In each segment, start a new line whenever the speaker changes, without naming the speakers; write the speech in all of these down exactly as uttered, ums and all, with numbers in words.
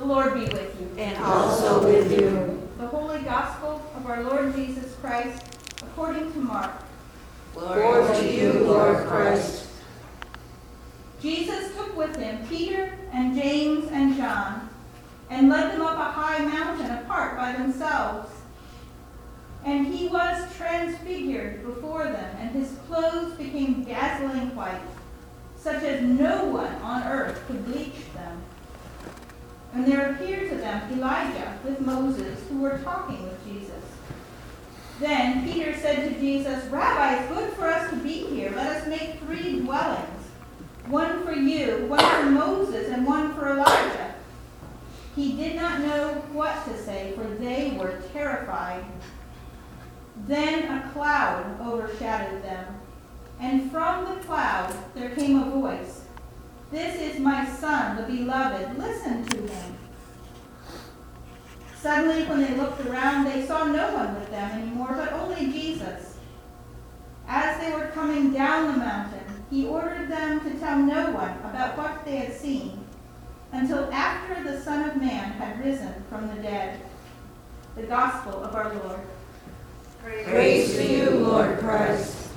Lord be with you.
And also with you.
The Holy Gospel of our Lord Jesus Christ, according to Mark.
Glory to you, Lord Christ.
Jesus took with him Peter and James and John, and led them up a high mountain apart by themselves. And he was transfigured before them, and his clothes became dazzling white, such as no one on earth could bleach them. And there appeared to them Elijah with Moses, who were talking with Jesus. Then Peter said to Jesus, Rabbi, it's good for us to be here. Let us make three dwellings, one for you, one for Moses, and one for Elijah. He did not know what to say, for they were terrified. Then a cloud overshadowed them, and from the cloud there came a voice. This is my son, the beloved. Listen to him. Suddenly, when they looked around, they saw no one with them anymore, but only Jesus. As they were coming down the mountain, he ordered them to tell no one about what they had seen until after the Son of Man had risen from the dead. The Gospel of our Lord.
Praise, Praise to you, Lord Christ.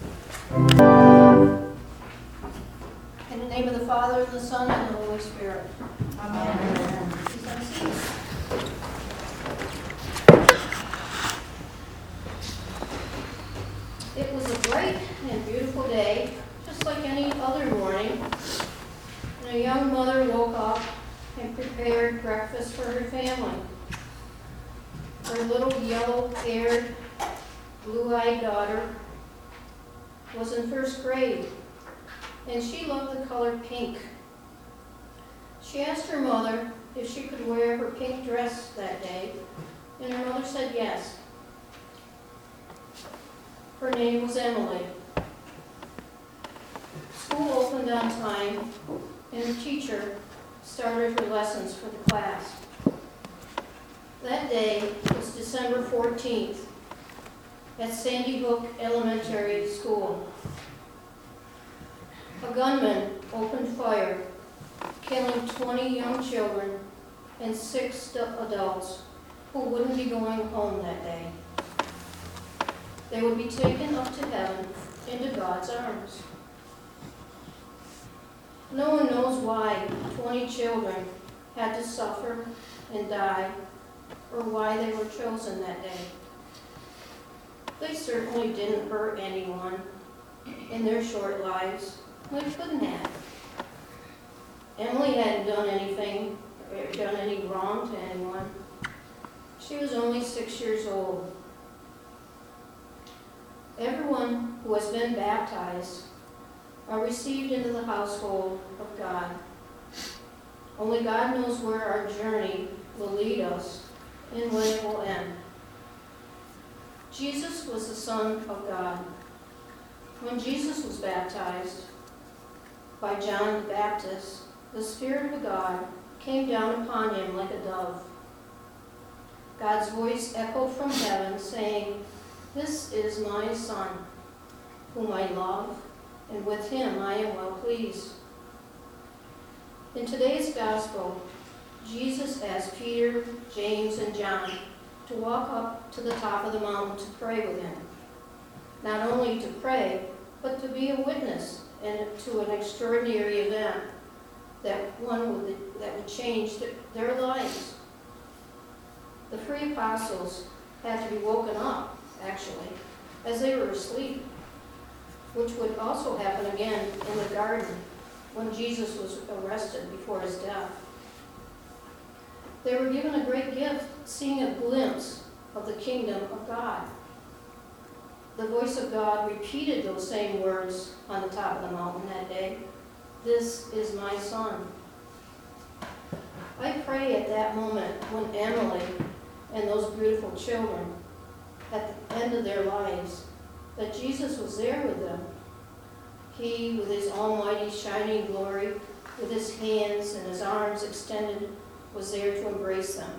In the name of the Father, and the Son, and the Holy Spirit.
Amen.
Amen. Please have a seat. It was a bright and beautiful day, just like any other morning. And a young mother woke up and prepared breakfast for her family. Her little yellow-haired, blue-eyed daughter was in first grade, and she loved the color pink. She asked her mother if she could wear her pink dress that day, and her mother said yes. Her name was Emily. School opened on time, and the teacher started her lessons for the class. That day was December fourteenth at Sandy Hook Elementary School. A gunman opened fire, killing twenty young children and six adults who wouldn't be going home that day. They would be taken up to heaven into God's arms. No one knows why twenty children had to suffer and die, or why they were chosen that day. They certainly didn't hurt anyone in their short lives. They couldn't have. Emily hadn't done anything, or done any wrong to anyone. She was only six years old. Everyone who has been baptized are received into the household of God. Only God knows where our journey will lead us and when it will end. Jesus was the Son of God. When Jesus was baptized by John the Baptist, the Spirit of God came down upon him like a dove. God's voice echoed from heaven, saying, "This is my Son, whom I love, and with him I am well pleased." In today's Gospel, Jesus asked Peter, James, and John to walk up to the top of the mountain to pray with him. Not only to pray, but to be a witness and to an extraordinary event that one would, that would change their lives. The three apostles had to be woken up, actually, as they were asleep, which would also happen again in the garden when Jesus was arrested before his death. They were given a great gift, seeing a glimpse of the kingdom of God. The voice of God repeated those same words on the top of the mountain that day. "This is my Son." I pray at that moment when Emily and those beautiful children, at the end of their lives, that Jesus was there with them. He, with his almighty shining glory, with his hands and his arms extended, was there to embrace them.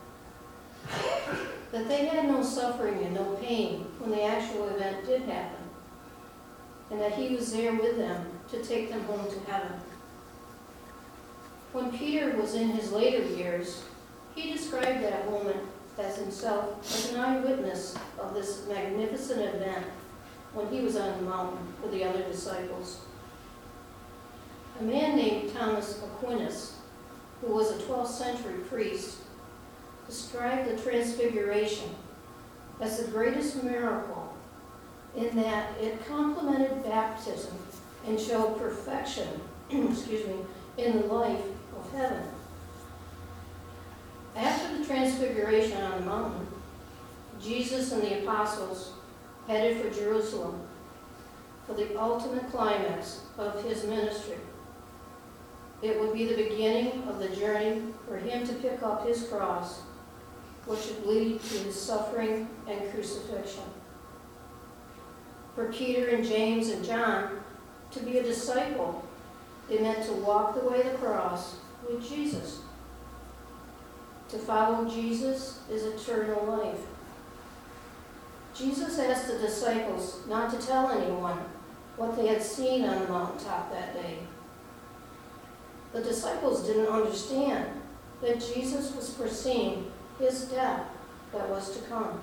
That they had no suffering and no pain when the actual event did happen, and that he was there with them to take them home to heaven. When Peter was in his later years, he described that moment as himself as an eyewitness of this magnificent event when he was on the mountain with the other disciples. A man named Thomas Aquinas, who was a twelfth century priest, described the Transfiguration as the greatest miracle in that it complemented baptism and showed perfection, excuse me, in the life of heaven. After the Transfiguration on the mountain, Jesus and the apostles headed for Jerusalem for the ultimate climax of his ministry. It would be the beginning of the journey for him to pick up his cross, which would lead to his suffering and crucifixion. For Peter and James and John to be a disciple, it meant to walk the way of the cross with Jesus. To follow Jesus is eternal life. Jesus asked the disciples not to tell anyone what they had seen on the mountaintop that day. The disciples didn't understand that Jesus was foreseeing his death that was to come.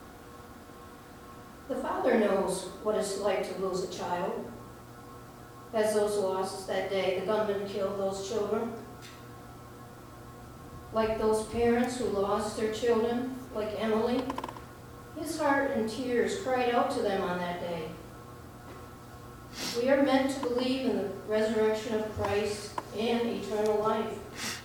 The Father knows what it's like to lose a child. As those lost that day, the gunman killed those children. Like those parents who lost their children, like Emily, his heart and tears cried out to them on that day. We are meant to believe in the resurrection of Christ and eternal life.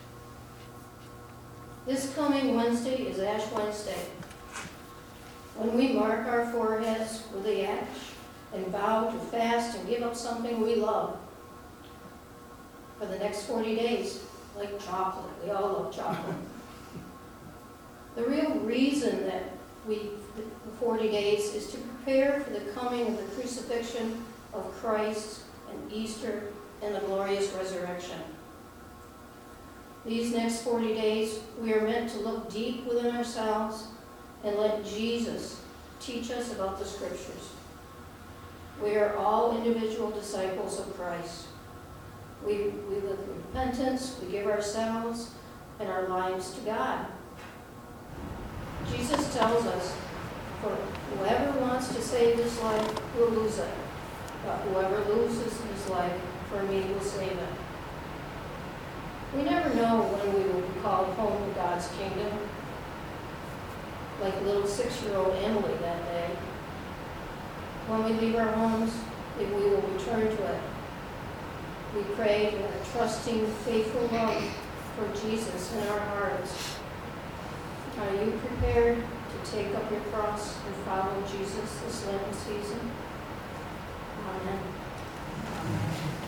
This coming Wednesday is Ash Wednesday, when we mark our foreheads with the ash and vow to fast and give up something we love for the next forty days, like chocolate. We all love chocolate. The real reason that we, the forty days, is to prepare for the coming of the crucifixion of Christ and Easter and the glorious resurrection. These next forty days, we are meant to look deep within ourselves and let Jesus teach us about the Scriptures. We are all individual disciples of Christ. We, we live in repentance, we give ourselves and our lives to God. Jesus tells us, for whoever wants to save his life will lose it, but whoever loses his life for me will save it. We never know when we will be called home to God's kingdom, like little six-year-old Emily that day. When we leave our homes, if we will return to it. We pray for a trusting, faithful love for Jesus in our hearts. Are you prepared to take up your cross and follow Jesus this Lenten season? Amen.
Amen.